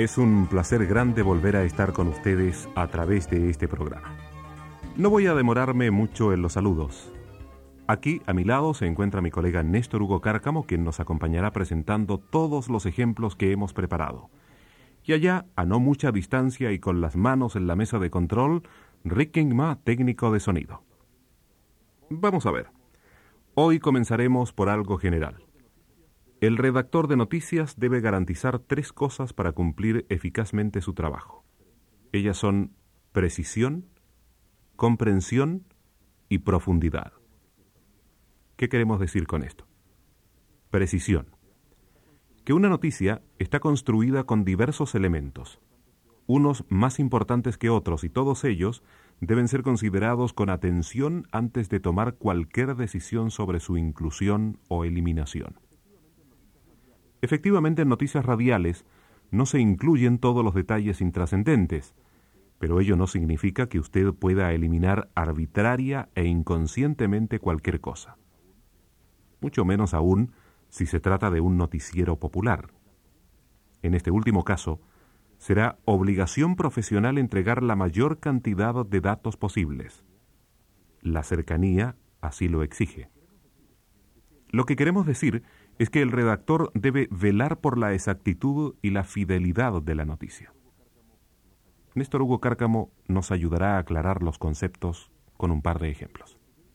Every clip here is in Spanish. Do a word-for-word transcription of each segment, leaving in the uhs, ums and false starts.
Es un placer grande volver a estar con ustedes a través de este programa. No voy a demorarme mucho en los saludos. Aquí, a mi lado, se encuentra mi colega Néstor Hugo Cárcamo, quien nos acompañará presentando todos los ejemplos que hemos preparado. Y allá, a no mucha distancia y con las manos en la mesa de control, Rick Kingma, técnico de sonido. Vamos a ver. Hoy comenzaremos por algo general. El redactor de noticias debe garantizar tres cosas para cumplir eficazmente su trabajo. Ellas son precisión, comprensión y profundidad. ¿Qué queremos decir con esto? Precisión. Que una noticia está construida con diversos elementos, unos más importantes que otros, y todos ellos deben ser considerados con atención antes de tomar cualquier decisión sobre su inclusión o eliminación. Efectivamente, en noticias radiales no se incluyen todos los detalles intrascendentes, pero ello no significa que usted pueda eliminar arbitraria e inconscientemente cualquier cosa. Mucho menos aún si se trata de un noticiero popular. En este último caso, será obligación profesional entregar la mayor cantidad de datos posibles. La cercanía así lo exige. Lo que queremos decir es que el redactor debe velar por la exactitud y la fidelidad de la noticia. Néstor Hugo Cárcamo nos ayudará a aclarar los conceptos con un par de ejemplos.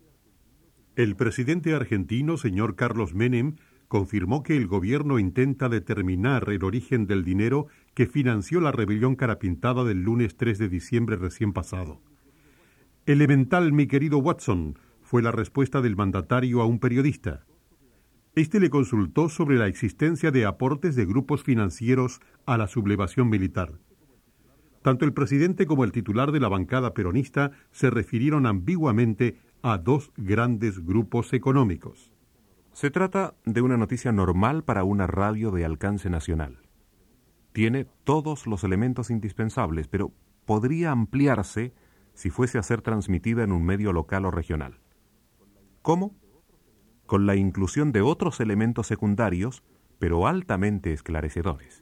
El presidente argentino, señor Carlos Menem, confirmó que el gobierno intenta determinar el origen del dinero que financió la rebelión carapintada del lunes tres de diciembre recién pasado. Elemental, mi querido Watson, fue la respuesta del mandatario a un periodista. Este le consultó sobre la existencia de aportes de grupos financieros a la sublevación militar. Tanto el presidente como el titular de la bancada peronista se refirieron ambiguamente a dos grandes grupos económicos. Se trata de una noticia normal para una radio de alcance nacional. Tiene todos los elementos indispensables, pero podría ampliarse si fuese a ser transmitida en un medio local o regional. ¿Cómo? Con la inclusión de otros elementos secundarios, pero altamente esclarecedores.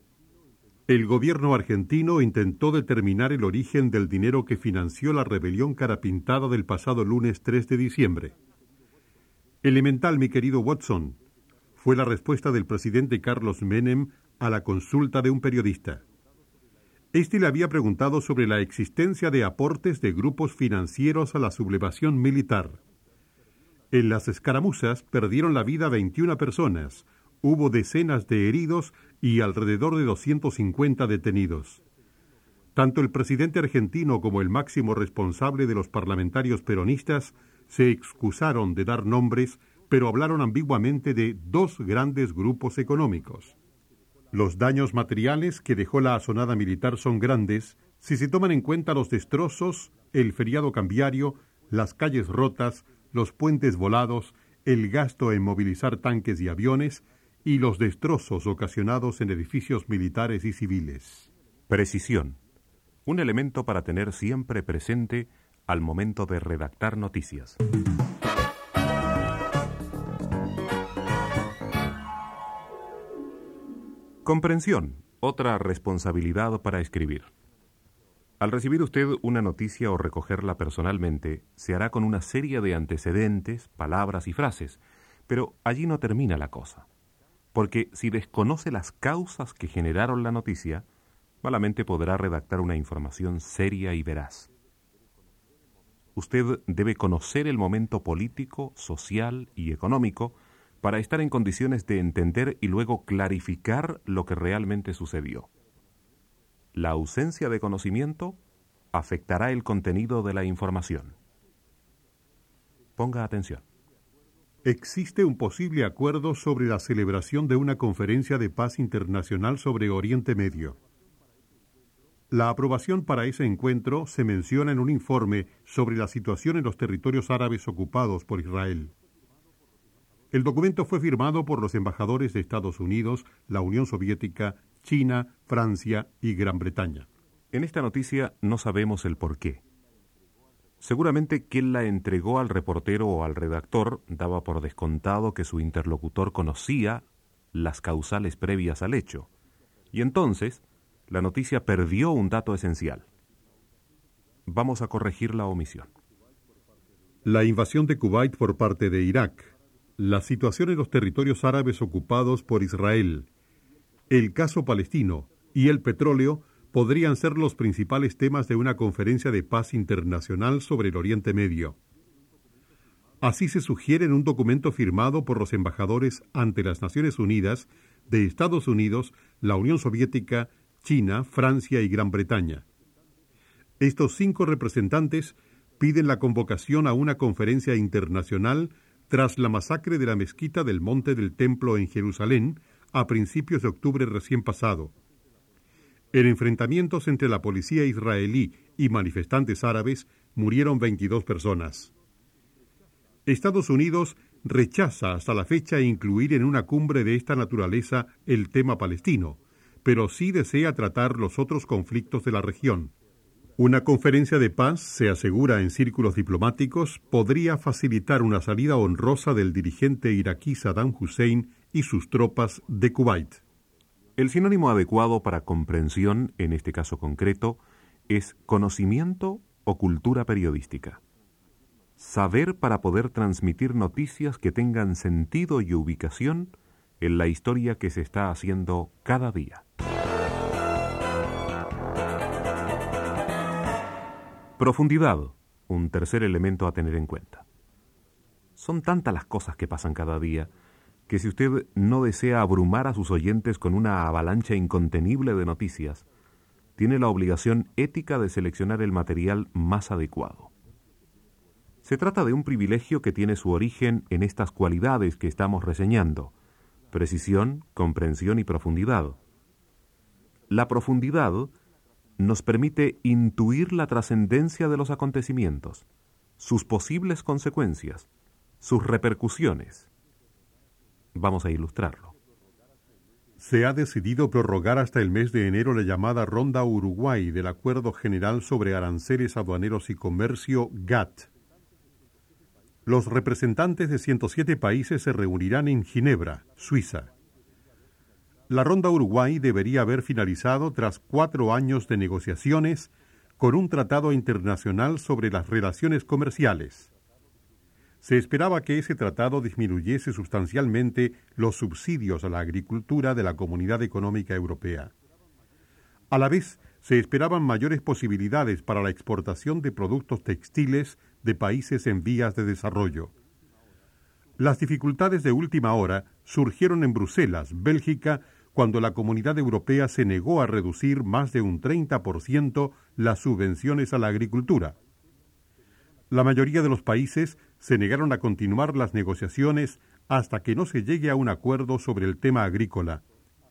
El gobierno argentino intentó determinar el origen del dinero que financió la rebelión carapintada del pasado lunes tres de diciembre. Elemental, mi querido Watson, fue la respuesta del presidente Carlos Menem a la consulta de un periodista. Este le había preguntado sobre la existencia de aportes de grupos financieros a la sublevación militar. En las escaramuzas perdieron la vida veintiuna personas, hubo decenas de heridos y alrededor de doscientos cincuenta detenidos. Tanto el presidente argentino como el máximo responsable de los parlamentarios peronistas se excusaron de dar nombres, pero hablaron ambiguamente de dos grandes grupos económicos. Los daños materiales que dejó la asonada militar son grandes si se toman en cuenta los destrozos, el feriado cambiario, las calles rotas, los puentes volados, el gasto en movilizar tanques y aviones y los destrozos ocasionados en edificios militares y civiles. Precisión. Un elemento para tener siempre presente al momento de redactar noticias. Comprensión. Otra responsabilidad para escribir. Al recibir usted una noticia o recogerla personalmente, se hará con una serie de antecedentes, palabras y frases, pero allí no termina la cosa. Porque si desconoce las causas que generaron la noticia, malamente podrá redactar una información seria y veraz. Usted debe conocer el momento político, social y económico para estar en condiciones de entender y luego clarificar lo que realmente sucedió. La ausencia de conocimiento afectará el contenido de la información. Ponga atención. Existe un posible acuerdo sobre la celebración de una conferencia de paz internacional sobre Oriente Medio. La aprobación para ese encuentro se menciona en un informe sobre la situación en los territorios árabes ocupados por Israel. El documento fue firmado por los embajadores de Estados Unidos, la Unión Soviética, China, Francia y Gran Bretaña. En esta noticia no sabemos el porqué. Seguramente quien la entregó al reportero o al redactor daba por descontado que su interlocutor conocía las causales previas al hecho, y entonces la noticia perdió un dato esencial. Vamos a corregir la omisión. La invasión de Kuwait por parte de Irak, la situación en los territorios árabes ocupados por Israel, el caso palestino y el petróleo podrían ser los principales temas de una conferencia de paz internacional sobre el Oriente Medio. Así se sugiere en un documento firmado por los embajadores ante las Naciones Unidas de Estados Unidos, la Unión Soviética, China, Francia y Gran Bretaña. Estos cinco representantes piden la convocación a una conferencia internacional tras la masacre de la mezquita del Monte del Templo en Jerusalén a principios de octubre recién pasado. En enfrentamientos entre la policía israelí y manifestantes árabes murieron veintidós personas. Estados Unidos rechaza hasta la fecha incluir en una cumbre de esta naturaleza el tema palestino, pero sí desea tratar los otros conflictos de la región. Una conferencia de paz, se asegura en círculos diplomáticos, podría facilitar una salida honrosa del dirigente iraquí Saddam Hussein y sus tropas de Kuwait. El sinónimo adecuado para comprensión, en este caso concreto, es conocimiento o cultura periodística. Saber para poder transmitir noticias que tengan sentido y ubicación en la historia que se está haciendo cada día. Profundidad, un tercer elemento a tener en cuenta. Son tantas las cosas que pasan cada día que si usted no desea abrumar a sus oyentes con una avalancha incontenible de noticias, tiene la obligación ética de seleccionar el material más adecuado. Se trata de un privilegio que tiene su origen en estas cualidades que estamos reseñando: precisión, comprensión y profundidad. La profundidad nos permite intuir la trascendencia de los acontecimientos, sus posibles consecuencias, sus repercusiones. Vamos a ilustrarlo. Se ha decidido prorrogar hasta el mes de enero la llamada Ronda Uruguay del Acuerdo General sobre Aranceles Aduaneros y Comercio, G A T T. Los representantes de ciento siete países se reunirán en Ginebra, Suiza. La Ronda Uruguay debería haber finalizado tras cuatro años de negociaciones con un tratado internacional sobre las relaciones comerciales. Se esperaba que ese tratado disminuyese sustancialmente los subsidios a la agricultura de la Comunidad Económica Europea. A la vez, se esperaban mayores posibilidades para la exportación de productos textiles de países en vías de desarrollo. Las dificultades de última hora surgieron en Bruselas, Bélgica, cuando la Comunidad Europea se negó a reducir más de un treinta por ciento las subvenciones a la agricultura. La mayoría de los países se negaron a continuar las negociaciones hasta que no se llegue a un acuerdo sobre el tema agrícola.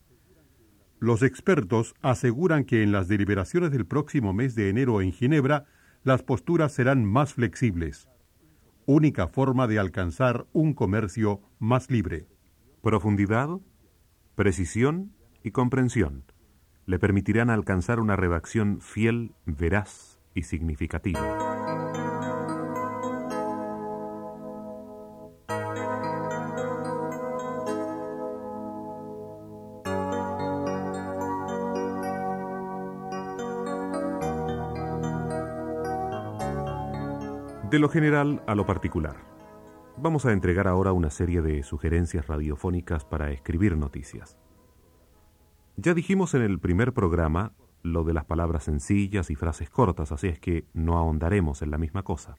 Los expertos aseguran que en las deliberaciones del próximo mes de enero en Ginebra, las posturas serán más flexibles. Única forma de alcanzar un comercio más libre. Profundidad, precisión y comprensión le permitirán alcanzar una redacción fiel, veraz y significativa. De lo general a lo particular. Vamos a entregar ahora una serie de sugerencias radiofónicas para escribir noticias. Ya dijimos en el primer programa lo de las palabras sencillas y frases cortas, así es que no ahondaremos en la misma cosa.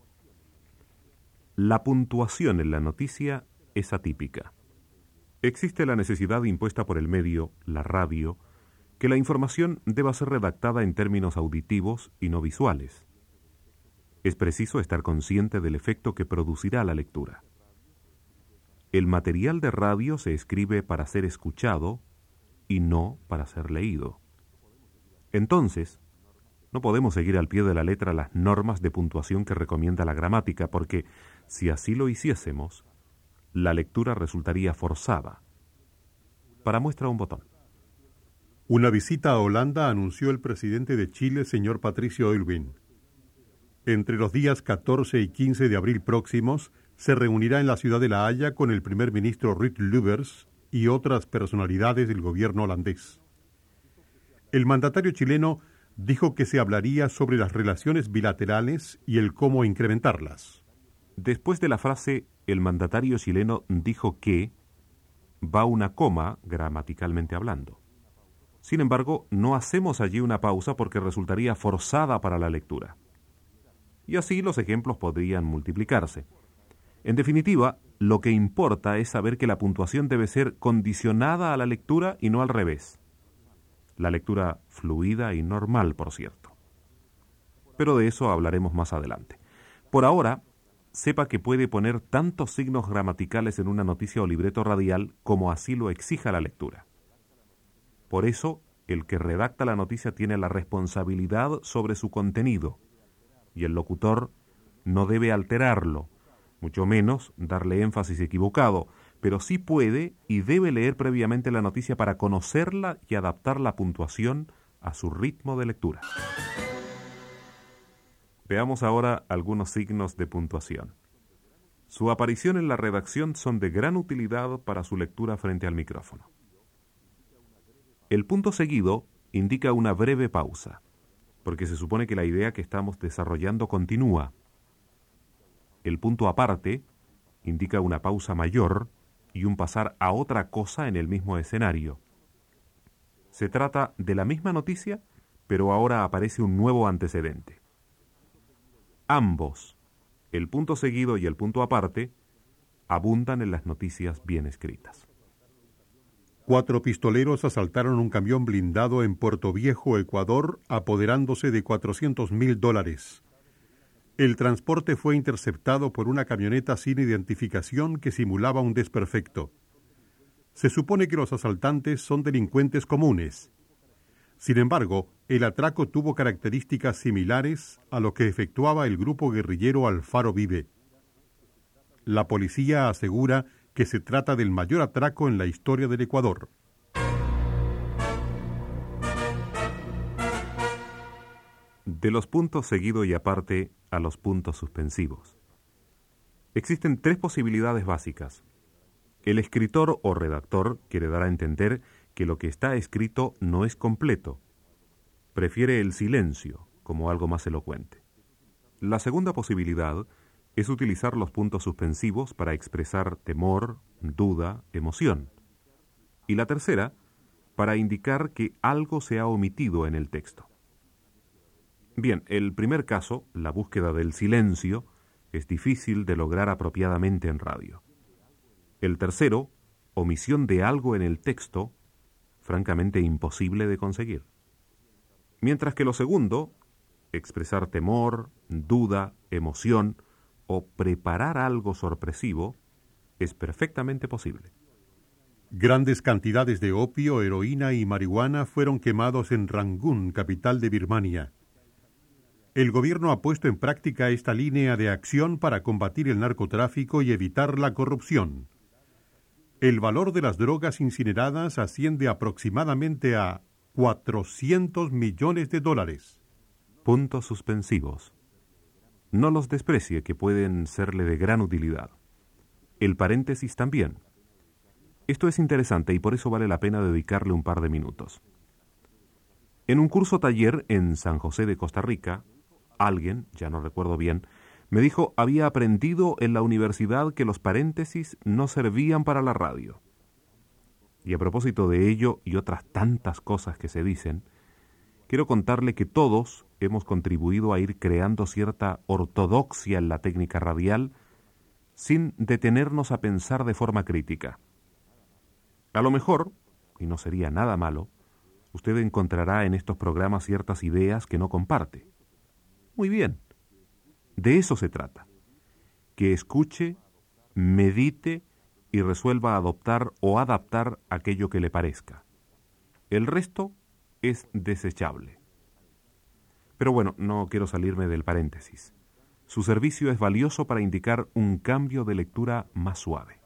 La puntuación en la noticia es atípica. Existe la necesidad impuesta por el medio, la radio, que la información deba ser redactada en términos auditivos y no visuales. Es preciso estar consciente del efecto que producirá la lectura. El material de radio se escribe para ser escuchado y no para ser leído. Entonces, no podemos seguir al pie de la letra las normas de puntuación que recomienda la gramática, porque si así lo hiciésemos, la lectura resultaría forzada. Para muestra un botón. Una visita a Holanda anunció el presidente de Chile, señor Patricio Aylwin. Entre los días catorce y quince de abril próximos, se reunirá en la ciudad de La Haya con el primer ministro Ruud Lubbers y otras personalidades del gobierno holandés. El mandatario chileno dijo que se hablaría sobre las relaciones bilaterales y el cómo incrementarlas. Después de la frase, el mandatario chileno dijo que, va una coma, gramaticalmente hablando. Sin embargo, no hacemos allí una pausa porque resultaría forzada para la lectura. Y así los ejemplos podrían multiplicarse. En definitiva, lo que importa es saber que la puntuación debe ser condicionada a la lectura y no al revés. La lectura fluida y normal, por cierto. Pero de eso hablaremos más adelante. Por ahora, sepa que puede poner tantos signos gramaticales en una noticia o libreto radial como así lo exija la lectura. Por eso, el que redacta la noticia tiene la responsabilidad sobre su contenido, y el locutor no debe alterarlo, mucho menos darle énfasis equivocado, pero sí puede y debe leer previamente la noticia para conocerla y adaptar la puntuación a su ritmo de lectura. Veamos ahora algunos signos de puntuación. Su aparición en la redacción son de gran utilidad para su lectura frente al micrófono. El punto seguido indica una breve pausa, porque se supone que la idea que estamos desarrollando continúa. El punto aparte indica una pausa mayor y un pasar a otra cosa en el mismo escenario. Se trata de la misma noticia, pero ahora aparece un nuevo antecedente. Ambos, el punto seguido y el punto aparte, abundan en las noticias bien escritas. Cuatro pistoleros asaltaron un camión blindado en Puerto Viejo, Ecuador, apoderándose de cuatrocientos mil dólares. El transporte fue interceptado por una camioneta sin identificación que simulaba un desperfecto. Se supone que los asaltantes son delincuentes comunes. Sin embargo, el atraco tuvo características similares a lo que efectuaba el grupo guerrillero Alfaro Vive. La policía asegura que se trata del mayor atraco en la historia del Ecuador. De los puntos seguido y aparte a los puntos suspensivos. Existen tres posibilidades básicas. El escritor o redactor quiere dar a entender que lo que está escrito no es completo. Prefiere el silencio como algo más elocuente. La segunda posibilidad es utilizar los puntos suspensivos para expresar temor, duda, emoción. Y la tercera, para indicar que algo se ha omitido en el texto. Bien, el primer caso, la búsqueda del silencio, es difícil de lograr apropiadamente en radio. El tercero, omisión de algo en el texto, francamente imposible de conseguir. Mientras que lo segundo, expresar temor, duda, emoción o preparar algo sorpresivo, es perfectamente posible. Grandes cantidades de opio, heroína y marihuana fueron quemados en Rangún, capital de Birmania. El gobierno ha puesto en práctica esta línea de acción para combatir el narcotráfico y evitar la corrupción. El valor de las drogas incineradas asciende aproximadamente a cuatrocientos millones de dólares. Puntos suspensivos. No los desprecie, que pueden serle de gran utilidad. El paréntesis también. Esto es interesante y por eso vale la pena dedicarle un par de minutos. En un curso taller en San José de Costa Rica, alguien, ya no recuerdo bien, me dijo había aprendido en la universidad que los paréntesis no servían para la radio. Y a propósito de ello y otras tantas cosas que se dicen, quiero contarle que todos hemos contribuido a ir creando cierta ortodoxia en la técnica radial sin detenernos a pensar de forma crítica. A lo mejor, y no sería nada malo, usted encontrará en estos programas ciertas ideas que no comparte. Muy bien. De eso se trata. Que escuche, medite y resuelva adoptar o adaptar aquello que le parezca. El resto es desechable. Pero bueno, no quiero salirme del paréntesis. Su servicio es valioso para indicar un cambio de lectura más suave.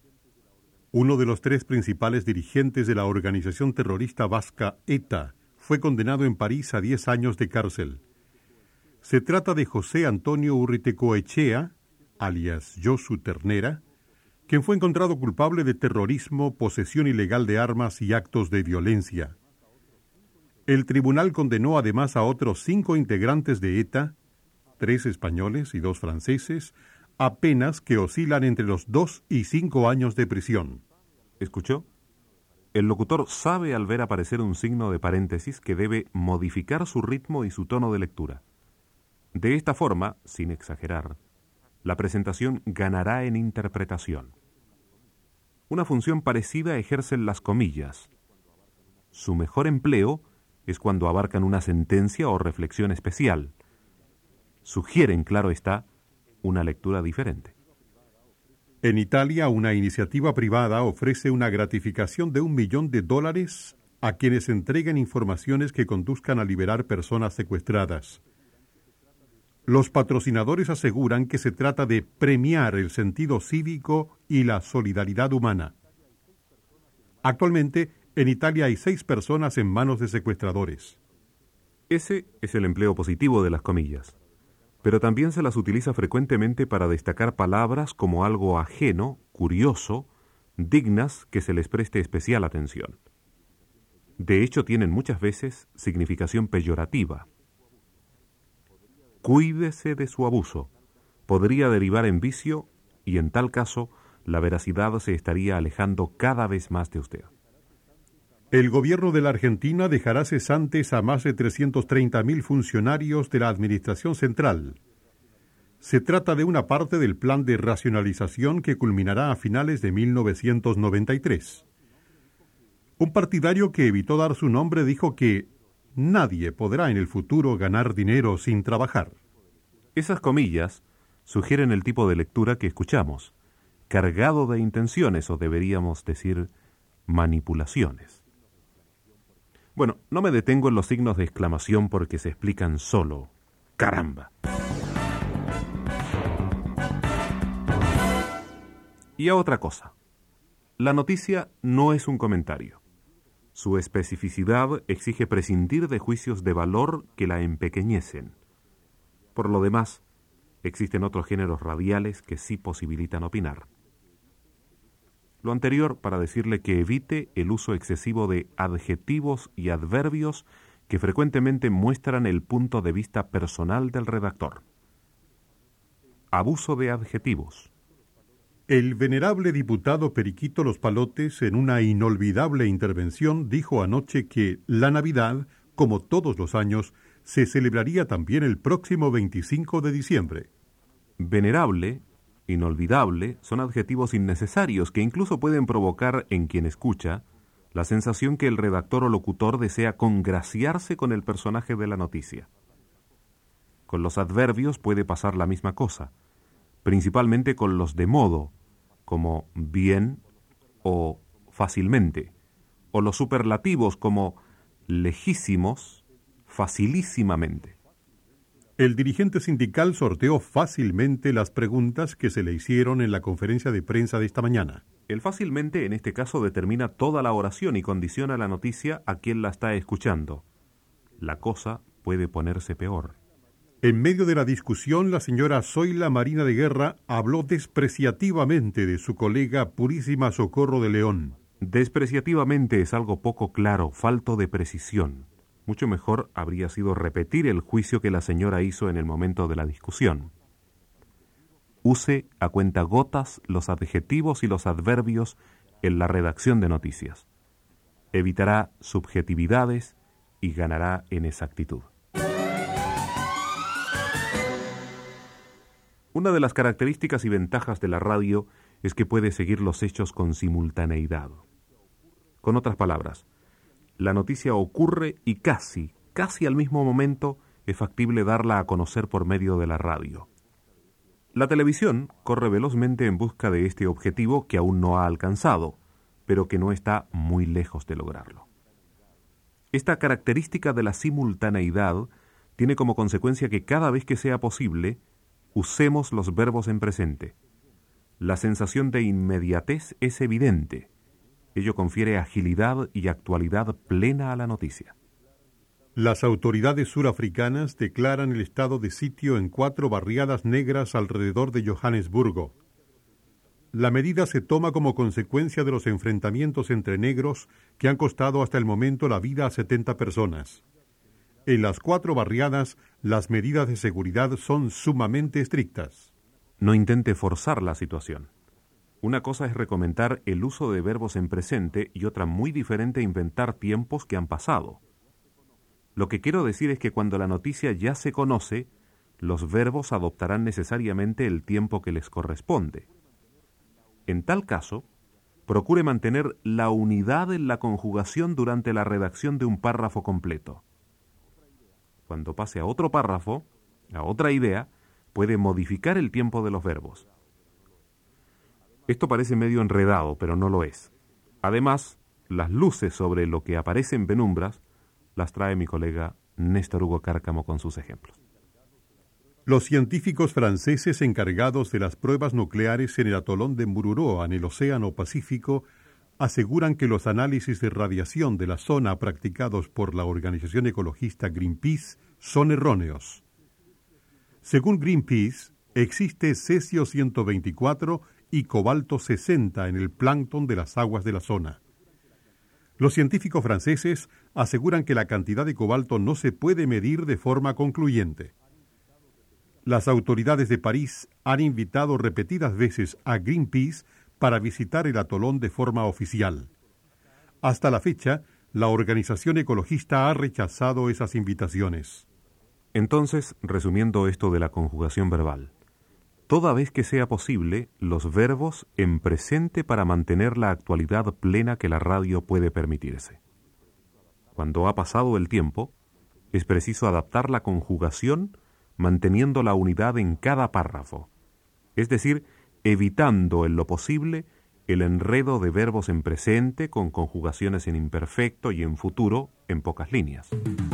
Uno de los tres principales dirigentes de la organización terrorista vasca ETA fue condenado en París a diez años de cárcel. Se trata de José Antonio Urritecoechea, alias Josu Ternera, quien fue encontrado culpable de terrorismo, posesión ilegal de armas y actos de violencia. El tribunal condenó además a otros cinco integrantes de ETA, tres españoles y dos franceses, a penas que oscilan entre los dos y cinco años de prisión. ¿Escuchó? El locutor sabe al ver aparecer un signo de paréntesis que debe modificar su ritmo y su tono de lectura. De esta forma, sin exagerar, la presentación ganará en interpretación. Una función parecida ejercen las comillas. Su mejor empleo es cuando abarcan una sentencia o reflexión especial. Sugieren, claro está, una lectura diferente. En Italia, una iniciativa privada ofrece una gratificación de un millón de dólares a quienes entreguen informaciones que conduzcan a liberar personas secuestradas. Los patrocinadores aseguran que se trata de premiar el sentido cívico y la solidaridad humana. Actualmente, en Italia hay seis personas en manos de secuestradores. Ese es el empleo positivo de las comillas, pero también se las utiliza frecuentemente para destacar palabras como algo ajeno, curioso, dignas que se les preste especial atención. De hecho, tienen muchas veces significación peyorativa. Cuídese de su abuso. Podría derivar en vicio y en tal caso la veracidad se estaría alejando cada vez más de usted. El gobierno de la Argentina dejará cesantes a más de trescientos treinta mil funcionarios de la Administración Central. Se trata de una parte del plan de racionalización que culminará a finales de mil novecientos noventa y tres. Un partidario que evitó dar su nombre dijo que nadie podrá en el futuro ganar dinero sin trabajar. Esas comillas sugieren el tipo de lectura que escuchamos, cargado de intenciones o deberíamos decir manipulaciones. Bueno, no me detengo en los signos de exclamación porque se explican solo. ¡Caramba! Y a otra cosa. La noticia no es un comentario. Su especificidad exige prescindir de juicios de valor que la empequeñecen. Por lo demás, existen otros géneros radiales que sí posibilitan opinar. Lo anterior para decirle que evite el uso excesivo de adjetivos y adverbios que frecuentemente muestran el punto de vista personal del redactor. Abuso de adjetivos. El venerable diputado Periquito Los Palotes, en una inolvidable intervención, dijo anoche que la Navidad, como todos los años, se celebraría también el próximo veinticinco de diciembre. Venerable, inolvidable, son adjetivos innecesarios que incluso pueden provocar en quien escucha la sensación que el redactor o locutor desea congraciarse con el personaje de la noticia. Con los adverbios puede pasar la misma cosa, principalmente con los de modo, como bien o fácilmente, o los superlativos como lejísimos, facilísimamente. El dirigente sindical sorteó fácilmente las preguntas que se le hicieron en la conferencia de prensa de esta mañana. El fácilmente en este caso determina toda la oración y condiciona la noticia a quien la está escuchando. La cosa puede ponerse peor. En medio de la discusión, la señora Zoila Marina de Guerra habló despreciativamente de su colega Purísima Socorro de León. Despreciativamente es algo poco claro, falto de precisión. Mucho mejor habría sido repetir el juicio que la señora hizo en el momento de la discusión. Use a cuentagotas los adjetivos y los adverbios en la redacción de noticias. Evitará subjetividades y ganará en exactitud. Una de las características y ventajas de la radio es que puede seguir los hechos con simultaneidad. Con otras palabras, la noticia ocurre y casi, casi al mismo momento es factible darla a conocer por medio de la radio. La televisión corre velozmente en busca de este objetivo que aún no ha alcanzado, pero que no está muy lejos de lograrlo. Esta característica de la simultaneidad tiene como consecuencia que cada vez que sea posible, usemos los verbos en presente. La sensación de inmediatez es evidente. Ello confiere agilidad y actualidad plena a la noticia. Las autoridades surafricanas declaran el estado de sitio en cuatro barriadas negras alrededor de Johannesburgo. La medida se toma como consecuencia de los enfrentamientos entre negros que han costado hasta el momento la vida a setenta personas. En las cuatro barriadas, las medidas de seguridad son sumamente estrictas. No intente forzar la situación. Una cosa es recomendar el uso de verbos en presente y otra muy diferente inventar tiempos que han pasado. Lo que quiero decir es que cuando la noticia ya se conoce, los verbos adoptarán necesariamente el tiempo que les corresponde. En tal caso, procure mantener la unidad en la conjugación durante la redacción de un párrafo completo. Cuando pase a otro párrafo, a otra idea, puede modificar el tiempo de los verbos. Esto parece medio enredado, pero no lo es. Además, las luces sobre lo que aparece en penumbras las trae mi colega Néstor Hugo Cárcamo con sus ejemplos. Los científicos franceses encargados de las pruebas nucleares en el atolón de Mururoa, en el Océano Pacífico, aseguran que los análisis de radiación de la zona practicados por la organización ecologista Greenpeace son erróneos. Según Greenpeace, existe cesio ciento veinticuatro y cobalto sesenta en el plancton de las aguas de la zona. Los científicos franceses aseguran que la cantidad de cobalto no se puede medir de forma concluyente. Las autoridades de París han invitado repetidas veces a Greenpeace para visitar el atolón de forma oficial. Hasta la fecha, la organización ecologista ha rechazado esas invitaciones. Entonces, resumiendo esto de la conjugación verbal, toda vez que sea posible, los verbos en presente para mantener la actualidad plena que la radio puede permitirse. Cuando ha pasado el tiempo, es preciso adaptar la conjugación manteniendo la unidad en cada párrafo, es decir, evitando en lo posible el enredo de verbos en presente con conjugaciones en imperfecto y en futuro en pocas líneas.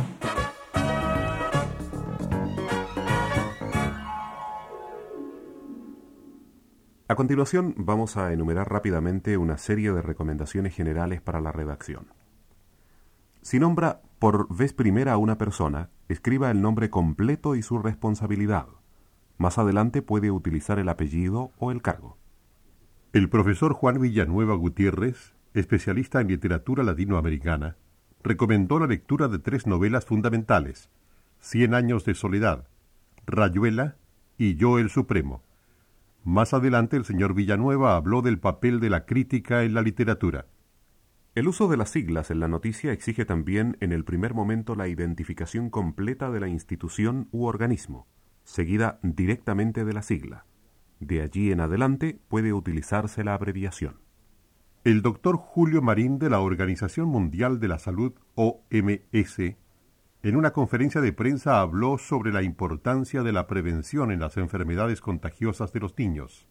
A continuación vamos a enumerar rápidamente una serie de recomendaciones generales para la redacción. Si nombra por vez primera a una persona, escriba el nombre completo y su responsabilidad. Más adelante puede utilizar el apellido o el cargo. El profesor Juan Villanueva Gutiérrez, especialista en literatura latinoamericana, recomendó la lectura de tres novelas fundamentales: Cien años de soledad, Rayuela y Yo el Supremo. Más adelante el señor Villanueva habló del papel de la crítica en la literatura. El uso de las siglas en la noticia exige también en el primer momento la identificación completa de la institución u organismo, seguida directamente de la sigla. De allí en adelante puede utilizarse la abreviación. El doctor Julio Marín de la Organización Mundial de la Salud, O M S, en una conferencia de prensa habló sobre la importancia de la prevención en las enfermedades contagiosas de los niños.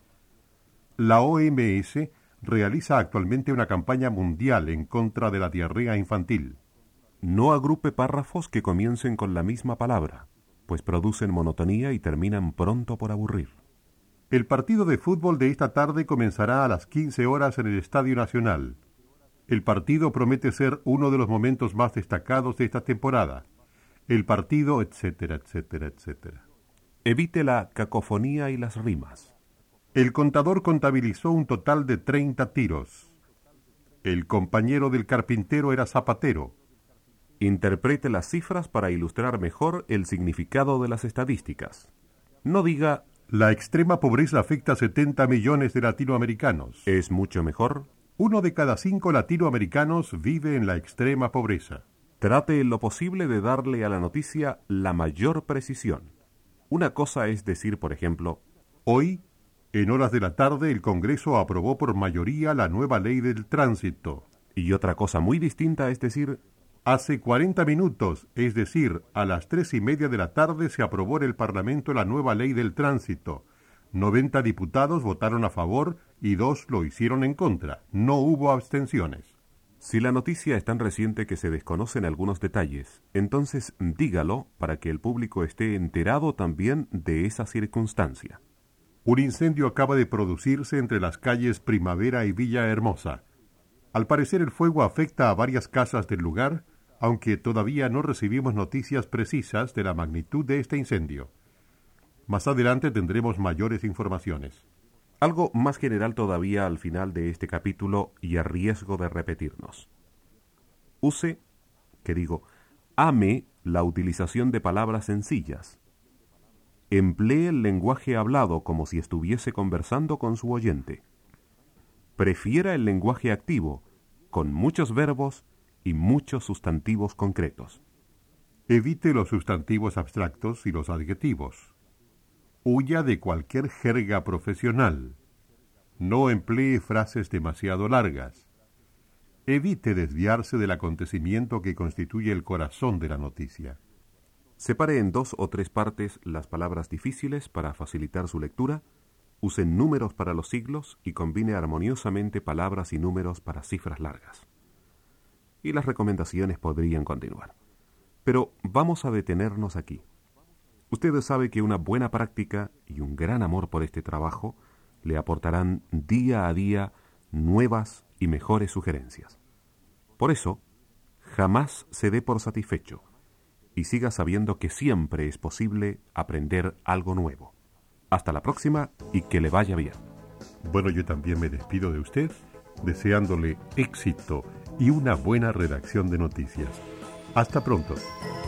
La O M S realiza actualmente una campaña mundial en contra de la diarrea infantil. No agrupe párrafos que comiencen con la misma palabra, pues producen monotonía y terminan pronto por aburrir. El partido de fútbol de esta tarde comenzará a las quince horas en el Estadio Nacional. El partido promete ser uno de los momentos más destacados de esta temporada. El partido, etcétera, etcétera, etcétera. Evite la cacofonía y las rimas. El contador contabilizó un total de treinta tiros. El compañero del carpintero era zapatero. Interprete las cifras para ilustrar mejor el significado de las estadísticas. No diga: la extrema pobreza afecta a setenta millones de latinoamericanos. Es mucho mejor: uno de cada cinco latinoamericanos vive en la extrema pobreza. Trate en lo posible de darle a la noticia la mayor precisión. Una cosa es decir, por ejemplo, hoy, en horas de la tarde, el Congreso aprobó por mayoría la nueva ley del tránsito. Y otra cosa muy distinta es decir, hace cuarenta minutos, es decir, a las tres y media de la tarde, se aprobó en el Parlamento la nueva ley del tránsito. noventa diputados votaron a favor y dos lo hicieron en contra. No hubo abstenciones. Si la noticia es tan reciente que se desconocen algunos detalles, entonces dígalo para que el público esté enterado también de esa circunstancia. Un incendio acaba de producirse entre las calles Primavera y Villa Hermosa. Al parecer el fuego afecta a varias casas del lugar, aunque todavía no recibimos noticias precisas de la magnitud de este incendio. Más adelante tendremos mayores informaciones. Algo más general todavía al final de este capítulo y a riesgo de repetirnos. Use, que digo, ame la utilización de palabras sencillas. Emplee el lenguaje hablado como si estuviese conversando con su oyente. Prefiera el lenguaje activo, con muchos verbos y muchos sustantivos concretos. Evite los sustantivos abstractos y los adjetivos. Huya de cualquier jerga profesional. No emplee frases demasiado largas. Evite desviarse del acontecimiento que constituye el corazón de la noticia. Separe en dos o tres partes las palabras difíciles para facilitar su lectura. Use números para los siglos y combine armoniosamente palabras y números para cifras largas. Y las recomendaciones podrían continuar. Pero vamos a detenernos aquí. Usted sabe que una buena práctica y un gran amor por este trabajo le aportarán día a día nuevas y mejores sugerencias. Por eso, jamás se dé por satisfecho y siga sabiendo que siempre es posible aprender algo nuevo. Hasta la próxima y que le vaya bien. Bueno, yo también me despido de usted, deseándole éxito y una buena redacción de noticias. Hasta pronto.